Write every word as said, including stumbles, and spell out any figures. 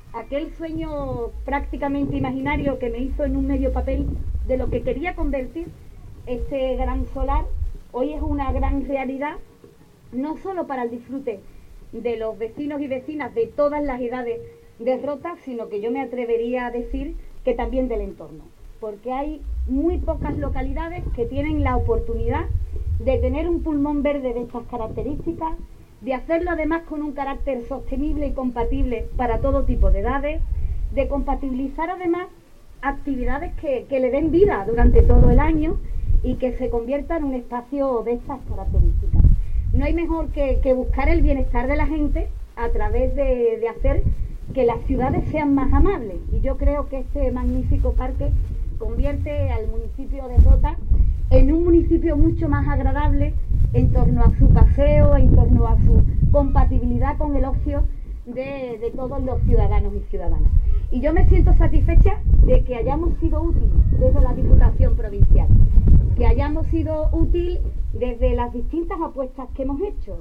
aquel sueño prácticamente imaginario que me hizo en un medio papel de lo que quería convertir este gran solar, hoy es una gran realidad, no solo para el disfrute de los vecinos y vecinas de todas las edades de Rota, sino que yo me atrevería a decir que también del entorno, porque hay muy pocas localidades que tienen la oportunidad de tener un pulmón verde de estas características, de hacerlo además con un carácter sostenible y compatible para todo tipo de edades, de compatibilizar además actividades que, que le den vida durante todo el año y que se convierta en un espacio de estas características. No hay mejor que, que buscar el bienestar de la gente a través de, de hacer que las ciudades sean más amables, y yo creo que este magnífico parque convierte al municipio de Rota en un municipio mucho más agradable en torno a su paseo, en torno a su compatibilidad con el ocio de, de todos los ciudadanos y ciudadanas. Y yo me siento satisfecha de que hayamos sido útiles desde la Diputación Provincial, que hayamos sido útiles desde las distintas apuestas que hemos hecho.